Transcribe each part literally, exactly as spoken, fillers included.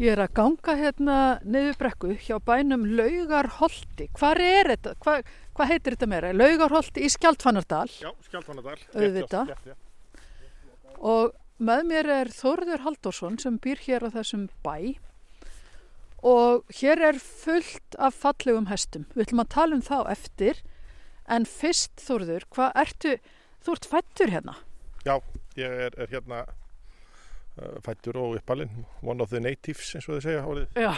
Ég er að ganga hérna niður brekku hjá bænum Laugarholti. Hvar er þetta? Hva, hvað heitir þetta meira? Laugarholti í Skjaldfanardal. Já, Skjaldfanardal. Auðvitað. Og með mér er Þórður Halldórsson sem býr hér á þessum bæ. Og hér er fullt af fallegum hestum. Við ætlum að tala um þá eftir. En fyrst, Þórður, hvað ertu? Þú ert fæddur hérna? Já, ég er, er hérna... fæddur og uppalinn, one of the natives eins og þið segja orðið. Já,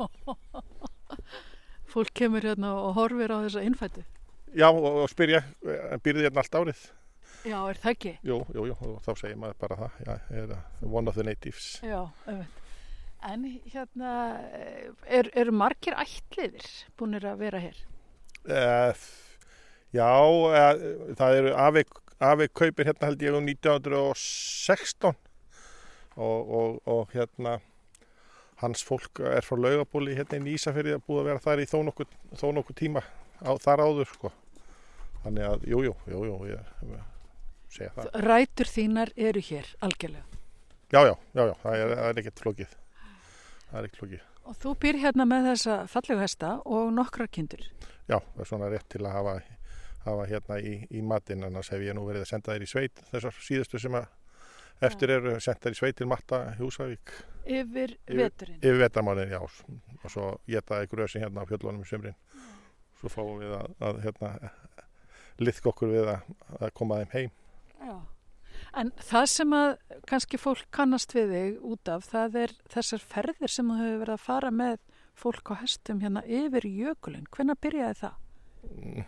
fólk kemur hérna og horfir á þessa innfættu. Já, og, og spyr ég, býrði hérna allt árið? Já, er það ekki? Jú, jú, jú, og þá segir maður bara það, já, ég er one of the natives. Já, einmitt. En hérna, er, er margir ættliðir búnir að vera hér? Uh, já, uh, það eru afvik kaupir hérna held ég um nítján hundruð og sextán. Og, og, og hérna hans fólk er frá Laugabóli hérna í Ísafirði að búið að vera þar í þó nokkuð, þó nokkuð tíma á, þar áður sko. Þannig að jú, jú, jú, jú ég, ég segja það. Rætur þínar eru hér algjörlega? Já, já, já, já það er, er ekkert flókið. Það er ekkert flókið. Og þú býr hérna með þessa fallegu hesta og nokkrar kindur? Já, það er svona rétt til að hafa, hafa hérna í, í matinn, annars hef ég nú verið að senda þér í sveit þessar síðustu sem að eftir eru sendar í sveit til Matta Húsavík. Yfir veturinn? Yfir vetarmánin, já. Og svo getaði grösin hérna á fjöllunum í sumrin. Svo fáum við að, að hérna, liðka okkur við að, að koma þeim heim. Já. En það sem að kannski fólk kannast við þig út af, það er þessar ferðir sem þú hefur verið að fara með fólk á hestum hérna yfir jökulinn. Hvenær byrjaði það? Mm.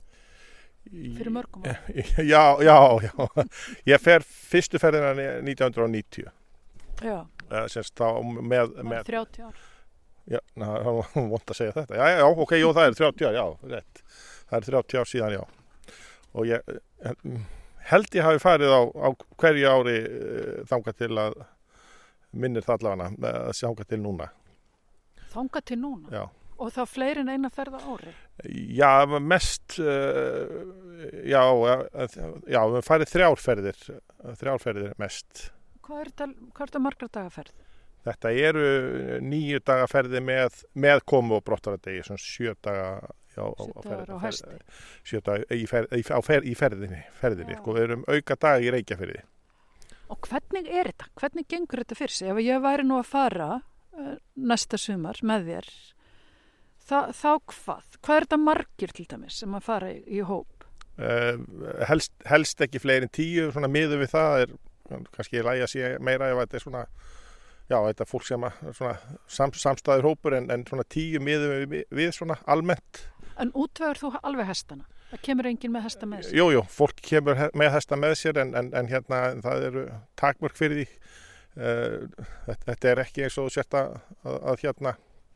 Fyrir mörgum ára? Já, já, já. Ég fer fyrstu ferðina nítján hundruð níutíu. Já. Semst þá með... með þrjátíu ár. Já, það var vont að segja þetta. Já, já, ok, jú, það er þrjátíu ár, já, rétt. Það er þrjátíu ár síðan, já. Og ég held ég hafi farið á, á hverju ári þangað til að minnir það allavega að þangað til núna. Þangað til núna? Já. Og þá fleiri en eina ferð á ári? Já, mest, uh, já, já, við farið þrjárferðir, þrjárferðir mest. Hvað er þetta, hvað er þetta margra dagaferð? Þetta eru níu dagaferði með, með komu og brottaradegi, svona sjö daga já, sjö dagar á hesti. Sjö daga í, fer, í, fer, í ferðinni, ferðinni sko, við erum auka dag í Reykjafirði. Og hvernig er þetta? Hvernig gengur þetta fyrir sig? Ef ég væri nú að fara uh, næsta sumar með þér, Þa, þá hvað? Hvað er þetta margir til dæmis sem að fara í, í hóp? Uh, helst, helst ekki fleiri en tíu, svona miður við það er kannski ég lægi að sé meira ef þetta er svona, já þetta er fólk sem að svona sam, samstæður hópur en, en svona tíu miður við, við svona almennt. En útvegur þú alveg hestana? Það kemur enginn með hesta með sér? Jú, jú, fólk kemur með hesta með sér en, en, en hérna það eru takmörk fyrir því. Uh, þetta, þetta er ekki eins og sért að, að, að hérna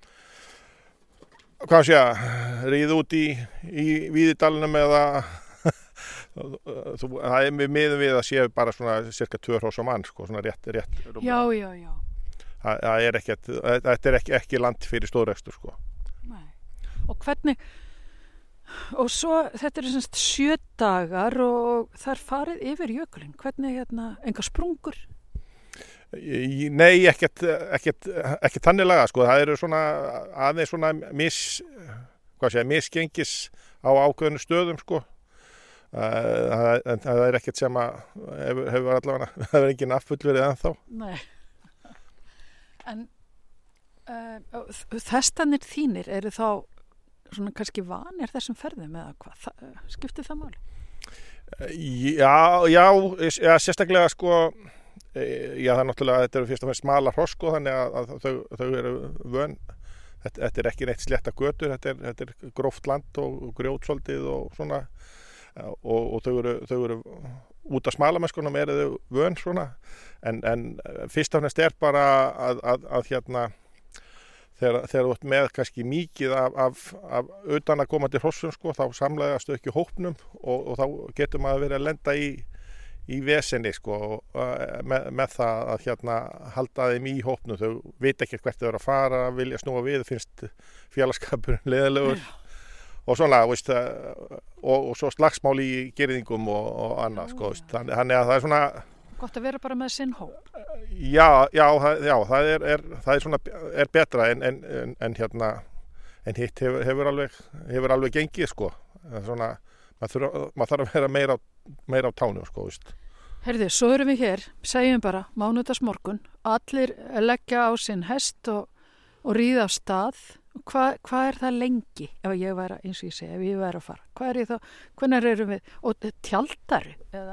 hvað sé að ríða út í, í Víðidalunum eða þú, það er með miðum við að séu bara svona cirka tvö hross á mann sko, svona rétt, rétt já, já, já það, það er ekki, þetta er ekki, ekki land fyrir stórrekstur sko. Nei. Og hvernig og svo þetta eru semst sjö dagar og það er farið yfir jökulinn, hvernig hérna, enga sprungur? Nei, ekkert, ekkert, ekkert þannilega, sko, það eru svona aðeins svona mis, hvað sé, misgengis á ákveðinu stöðum, sko, en það, það er ekkert sem að hefur, hefur allavega, það er engin affullverið ennþá. Nei, en uh, þestanir þínir eru þá svona kannski vanir þessum ferðum eða hvað, það, skiptir það máli? Já, já, já, sérstaklega, sko, já það er náttúrulega, þetta eru fyrst og fremst smala hross sko, þannig að, að þau, þau eru vön, þetta, þetta er ekki neitt slétta götur, þetta er, þetta er gróft land og, og grjótsvoldið og svona og, og þau, eru, þau eru út af smalamennskunum eru þau vön svona, en, en fyrst og fremst er bara að, að, að hérna þegar, þegar þú ert með kannski mikið af, af, af utan að komandi hrossum sko, þá samlægastu ekki hópnum og, og þá getur maður verið að lenda í í vesenni sko með, með það að hérna halda þeim í hópnum, þau veit ekki hvert þau eru að fara, vilja snúa við, finnst félagskapurinn leiðilegur og svona, veist, og, og svo slagsmál í girðingum og, og annað sko, þannig að það er svona gott að vera bara með sinn hóp. Já, já, það, já, það er, er, það er svona, er betra en, en, en, en hérna, en hitt hefur, hefur alveg, hefur alveg gengið, sko. Það er svona, maður þarf, maður þarf að vera meira, meira á tánum, sko, veist. Herði, svo erum við hér, segjum bara, mánudagsmorgun, allir leggja á sinn hest og, og ríða á stað. Hvað hva er það lengi, ef ég væri, eins og ég segi, ef ég væri að fara? Hvað er ég þá, hvernig erum við, og tjaldar, eða?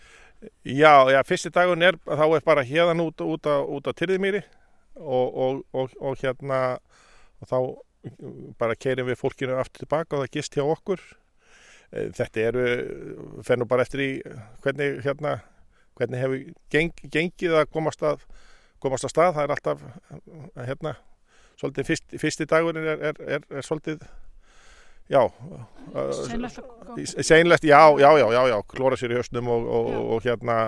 Já, já, fyrsti dagun er, þá er bara hérðan út, út á, út á Tyrðimýri og, og, og, og hérna, og þá bara keyrum við fólkinu aftur tilbaka og það gist hjá okkur. Þetta eru, fer nú bara eftir í hvernig, hérna, hvernig hefur geng, gengið að komast að, komast að stað. Það er alltaf, hérna, svolítið fyrst, fyrsti dagurinn er, er, er, er svolítið, já, Seinlegt, seinlegt, já, já, já, já, já, klóra sér í hausnum og, og, og hérna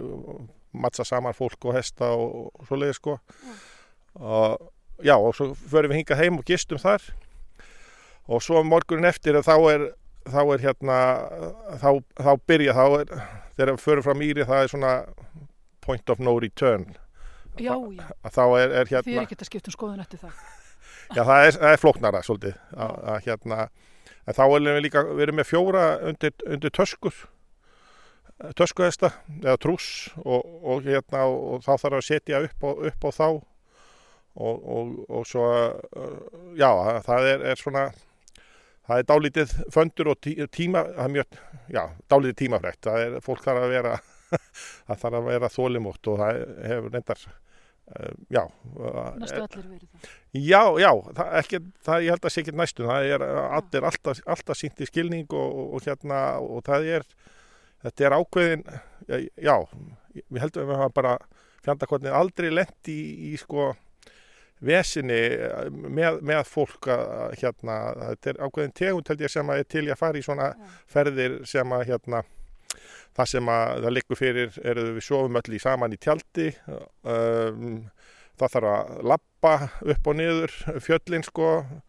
mattsa saman fólk og hesta og, og svoleiðis, sko. Já. Og, já, og svo förum við hingað heim og gistum þar og svo morgunin eftir þá er, þá er hérna, þá, þá byrja, þá er, þegar við förum frá Mýri, það er svona point of no return. Já, já. Þá er, er hérna... Því er ekki að skipta um skoðun eftir það. Já, það er, það er flóknara svolítið. Að, að, hérna, en þá erum við líka, við erum með fjóra undir, undir töskur, töskuhesta eða trúss og, og, hérna, og þá þarf að setja upp á, upp á þá og, og, og svo, já, það er, er svona, það er dálítið föndur og tí, tíma, það er mjög, já, dálítið tímafrægt. Það er, fólk þarf að vera, það þarf að vera þolinmótt og það hefur reyndar, uh, já. Næstu allir verið það. Já, já, það, ekki, það ég held að sé ekki næstu, það er allir alltaf, alltaf sýnt í skilning og, og, og hérna, og það er, þetta er ákveðin, já, við heldum að við hafa bara fjandakotnið aldrei lent í, í sko, vesinni með, með fólk að, hérna, þetta er ákveðin tegund held ég sem að er til í að fara í svona ferðir sem að, hérna, það sem að það liggur fyrir, eru við sofum öll í saman í tjaldi, um, það þarf að labba upp og niður fjöllin, sko,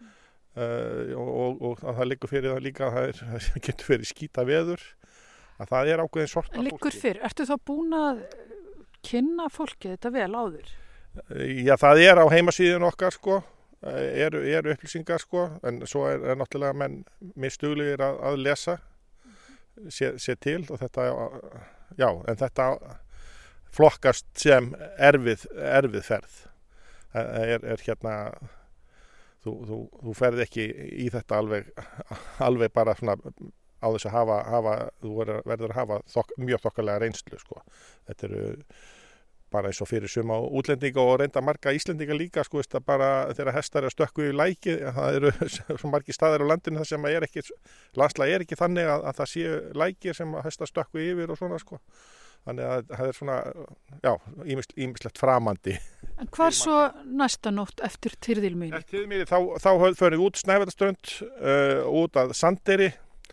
uh, og, og, og það liggur fyrir það líka, það, er, það getur fyrir skýta veður, að það er ákveðin sorta fólki. Liggur fyrir, ertu þá búin að kynna fólki þetta vel áður? Já, það er á heimasíðun okkar, sko, eru, eru upplýsingar, sko, en svo er, er náttúrulega menn mistuglegir að, að lesa, sé, sé til og þetta, já, en þetta flokkast sem erfið, erfið ferð. Það er, er hérna, þú, þú, þú ferð ekki í þetta alveg, alveg bara svona á þess að hafa, hafa þú verður að hafa þok, mjög þokkalega reynslu, sko. Þetta eru bara eins og fyrir suma útlendinga og reynda marga Íslendinga líka, sko, veist að bara þegar hestar er stökku í læki, það eru svo margir staðir á landinu þar sem er ekki, landslag er ekki þannig að, að það séu lækir sem að hestar stökku yfir og svona, sko. Þannig að það er svona, já, ýmislegt framandi. En hvað svo næsta nótt eftir Tyrðilmýri? Eftir Tyrðilmýri, þá, þá förum við út Snæfjallaströnd, uh, út að Sandeyri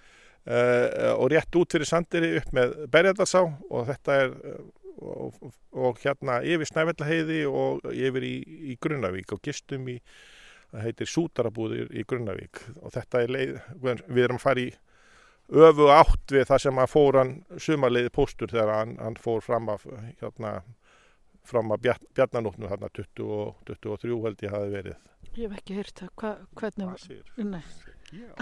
uh, og rétt út fyrir Sandeyri upp með Berjadalsá og þetta er, uh, og, og hérna yfir Snæfjallaheiði og yfir í, í Grunnavík og gistum í, það heitir Sútarabúðir í Grunnavík og þetta er leið, við erum að fara í öfu átt við það sem að fór hann sumarleiði póstur þegar hann, hann fór fram af hérna, fram af Bjarnanóttnum þarna tuttugu og, tuttugu og þrjú held ég hafi verið. Ég hef ekki heyrt það, Hva, hvernig... Nei. Já,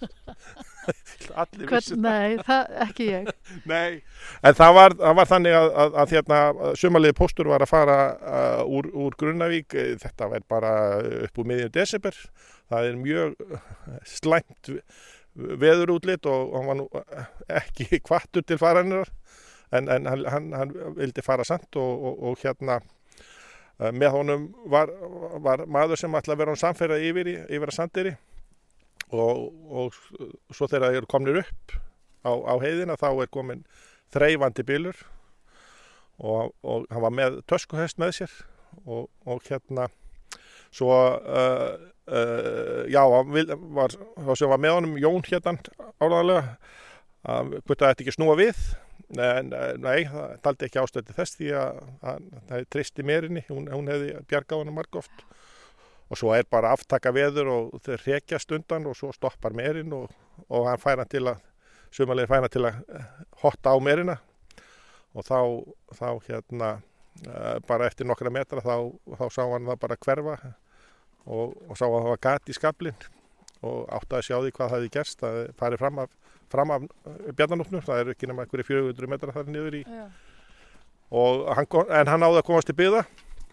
allir Hvern, vissi það. Nei, það ekki ég. Nei, en það var, það var þannig að, að, að hérna, sumarleiði póstur var að fara uh, úr, úr Grunnavík, þetta var bara upp úr miðjum desember, það er mjög slæmt veðurútlit og hann var nú ekki hvattur til faranir en, en hann, hann, hann vildi fara samt og, og, og hérna með honum var, var maður sem ætlaði að vera hann samferða yfir, yfir að Sandeyri og, og svo þegar þeir eru komnir upp á, á heiðina þá er komin þreifandi bylur og, og hann var með töskuhest með sér og, og hérna svo uh, Uh, já, var, sem var með honum Jón hérna áraðanlega að hvort það ætti ekki snúa við en nei, það taldi ekki ástæði þess því að það tristi merinni, hún, hún hefði bjargað honum margoft og svo er bara aftaka veður og þeir hrekjast undan og svo stoppar merin og, og hann fær hann til að sumarlegir fær hann til að hotta á merina og þá, þá hérna uh, bara eftir nokkra metra þá, þá sá hann það bara hverfa og, og sá að það var gat í skaflinn og átti að sjá því hvað það hefði gerst. Það farið fram af, fram af Bjarnanúpnum, það eru ekki nema einhverju fjögur hundruð metra þar niður í. Já. Og hann, en hann náði að komast til byggða.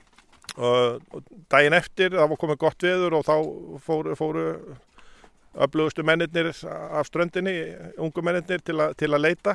Og daginn eftir, það var komið gott veður og þá fóru, fóru öflugustu mennirnir af ströndinni, ungu mennirnir til, a, til að leita.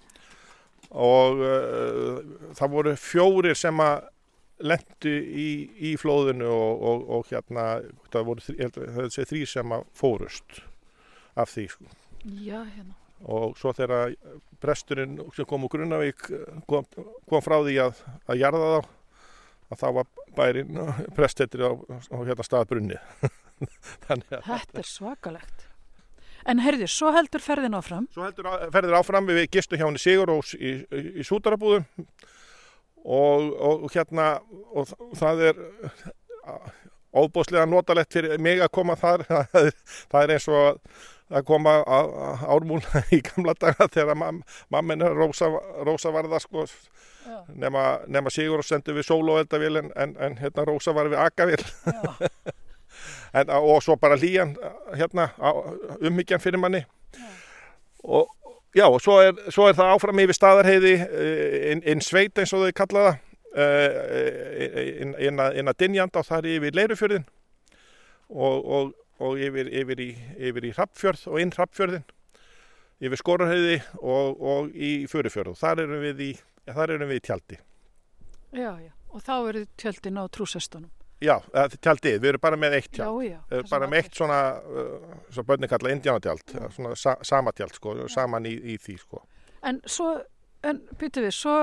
Og uh, það voru fjórir sem að lentu í, í flóðinu og, og, og hérna, það voru þessi þrý sem að fórust af því. Sko. Já, hérna. Og svo þegar presturinn sem kom úr Grunnavík kom, kom frá því að, að jarða þá, að þá var bærinn prestetri á, á hérna staðbrunni. Þetta er svakalegt. En heyrðu, svo heldur ferðin áfram? Svo heldur ferðin áfram, við gistum hjá henni Sigurrós í, í, í Sútarabúðum og, og hérna, og það er óbúslega notalegt fyrir mig að koma þar. Það er, það er eins og að koma að Ármúla í gamla daga þegar mam, mammin Rósa, Rósa var það sko, nema, nema Sigurrós sendu við sólóeldavél en, en, en hérna Rósa var við akavél. En, og svo bara hlýjan hérna, umhyggjan fyrir manni. Já. Og já, og svo er, svo er það áfram yfir Staðarheiði, inn, inn sveit eins og þau kalla það, inn, inn, að, inn að Dynjanda og þar yfir Leirufjörðin og, og, og yfir, yfir, í, yfir í Hrafnfjörð og inn Hrafnfjörðin, yfir Skorarheiði og, og í Furufjörð. Þar erum við í, þar erum við í tjaldi. Já, já, og þá eru tjöldin á trúsestunum. Já, tjaldið, við erum bara með eitt tjald. Já, já. Bara með eitt svona, uh, svo börnin kalla indjánatjald, svona sa, sama tjald, sko, saman í, í því, sko. En svo, en býtum við, svo,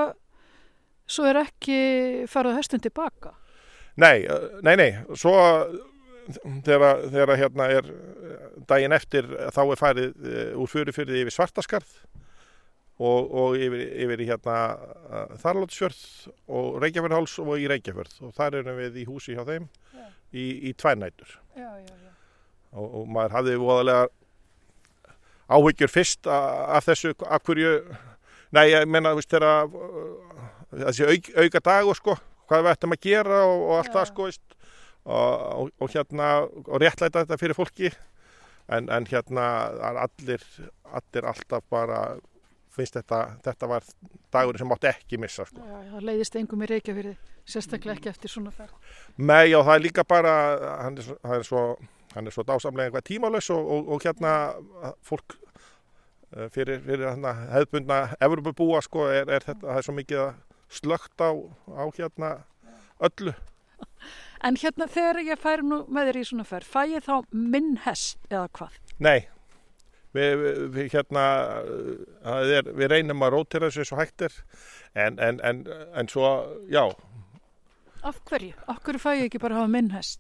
svo er ekki farið hestum tilbaka? Nei, nei, nei, svo þegar, þegar hérna er daginn eftir, þá er farið úr Furufjörði yfir Svartaskarð og, og yfir, yfir í hérna Þarlótsfjörð og Reykjafjörðháls og í Reykjafjörð og þar erum við í húsi hjá þeim já. í, í tvær nætur. Já, já, já. Og, og maður hafði voðalega áhyggjur fyrst af þessu, af hverju, nei, ég menna, þú veist, þegar þessi auk, auka dag og sko, hvað við ættum að gera og, og allt já. það, sko, veist, og, og, og hérna, og réttlæta þetta fyrir fólki, en, en hérna, allir, allir alltaf bara finnst þetta, þetta var dagur sem mátti ekki missa. Sko. Já, það leiðist engum í Reykjafirði, sérstaklega ekki eftir svona ferð. Nei, já, það er líka bara, hann er, hann er svo, hann er svo dásamlega eitthvað tímalaus og, og, og hérna fólk fyrir, fyrir hérna, hefðbundna Evrópubúa, sko, er, er þetta, það er svo mikið slögt á, á hérna öllu. En hérna þegar ég færi nú með þér í svona ferð, fæ ég þá minn hest eða hvað? Nei. Við, við, hérna, er, við reynum að rótera þessu svo hægt er, en, en, en, en svo, já. Af hverju? Af hverju fæ ég ekki bara að hafa minn hest?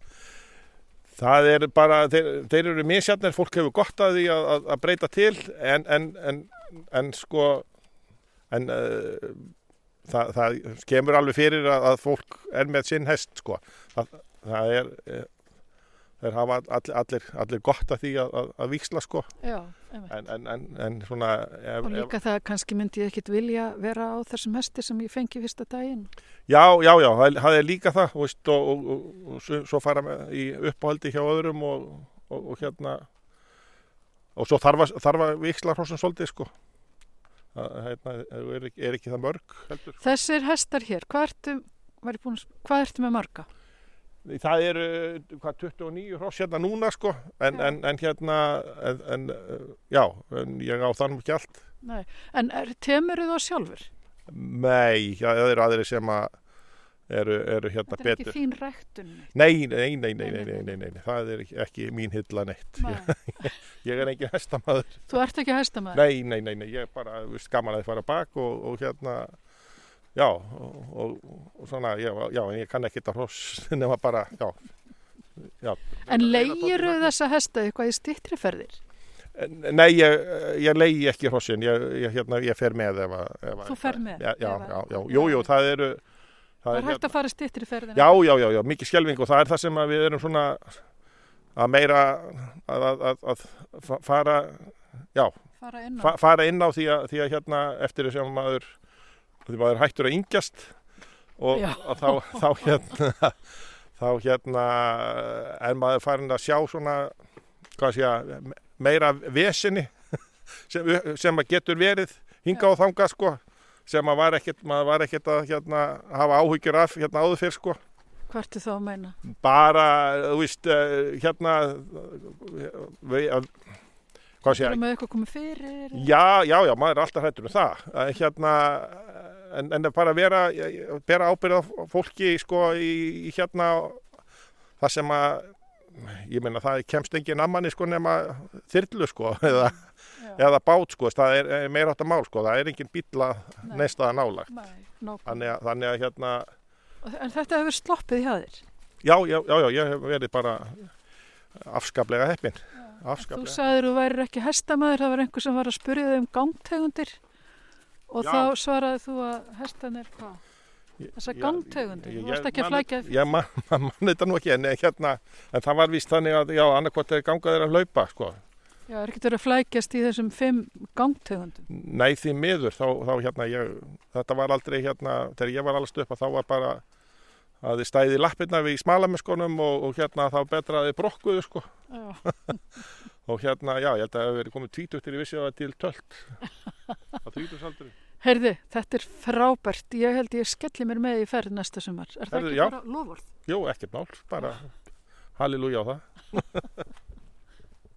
Það er bara, þeir, þeir eru misjafnir, fólk hefur gott að því að, að, að breyta til, en, en, en, en sko, en uh, það, það kemur alveg fyrir að, að fólk er með sinn hest, sko. Það, það er... Þeir hafa allir, allir, allir gott að því að, að, að víksla, sko. Já, en, en, en, en svona... Ef, og líka ef, það kannski myndi ég ekkit vilja vera á þessum hesti sem ég fengi fyrsta daginn. Já, já, já, það, það er líka það, veist, og, og, og, og svo fara með í uppáhaldi hjá öðrum og, og, og hérna... Og svo þarf að, þarf að víksla hrossum svolítið, sko. Það hérna, er, er ekki það mörg, heldur. Þessir hestar hér, hvað ertu, var ég búin að, hvað ertu með marga? Það eru hvað, tuttugu og níu hross hérna núna, sko, en, en, en hérna, en, en, já, en ég á þannig ekki allt. Nei, en er, temur þú það sjálfur? Nei, já, það eru aðrir sem að eru, eru hérna betur. Þetta er betur. Ekki þín ræktun? Nei, nei, nei, nei, nei, nei, nei, nei, það er ekki, ekki mín hylla neitt. Nei. Ég er ekki hestamaður. Þú ert ekki hestamaður? Nei, nei, nei, nei, ég er bara, veist, gaman að þið fara bak og, og hérna... Já, og, og, og svona, já, já, en ég kann ekki þetta hross nema bara, já. já en leigir þessa hesta eitthvað í styttri ferðir? Nei, ég, ég leigi ekki hrossin, ég, ég, hérna, ég fer með ef að... Ef Þú fer með? Já, já, já, já, jú, jú, það eru... Það er hægt hérna, að fara styttri ferðir? Já, já, já, já, mikið skelving og það er það sem við erum svona að meira að, að, að, að fara, já, fara inn á, fa, fara inn á því, að, því að hérna eftir þess að maður... Því maður hættur að yngjast, og, og þá, þá hérna þá hérna er maður farin að sjá svona hvað sé að meira vesinni sem, sem að getur verið hinga og þanga sko sem að var ekkert, maður var ekkert að hérna hafa áhyggjur af hérna áður fyrr sko. Hvert er þá að meina? Bara, þú veist, hérna við, hvað sé að með eitthvað komið fyrir? Já, já, já, maður er alltaf hræddur um það hérna, en, en bara vera bera ábyrgð á fólki sko í, í hérna það sem að ég meina það kemst engin ammanni sko nema þyrlu sko eða, eða bát sko, það er meira átt að mál sko, það er engin bíll að neistaða nálagt. Nei, þannig að, þannig að hérna En þetta hefur sloppið hjá þér? Já, já, já, já, ég hef verið bara afskaplega heppinn. Afskaplega. Þú sagðir þú værir ekki hestamaður, það var einhver sem var að spyrja þig um gangtegundir og já. Þá svaraði þú að hestan er hvað? Þessar gangtegundir, þú varst ekki að flækja því? Já, maður man, man, þetta nú ekki, en, hérna, en það var víst þannig að, já, annarkvort er gangað þeir að hlaupa, sko. Já, er ekki verið að flækjast í þessum fimm gangtegundum? Nei, því miður, þá, þá hérna, ég, þetta var aldrei, hérna, þegar ég var allast upp, þá var bara að þið stæði lappirna við í smalameskonum og, og hérna, þá betra að þið brokkuðu, sko. Já. Og hérna, já, ég held að það hefur verið komið tvítugtir í vissi að það til tölt á þrítugsaldri. Heyrðu, þetta er frábært. Ég held ég skelli mér með í ferð næsta sumar. Er það Heyrðu, ekki já. Bara loforð? Jú, ekkert mál. Bara halleluja á það.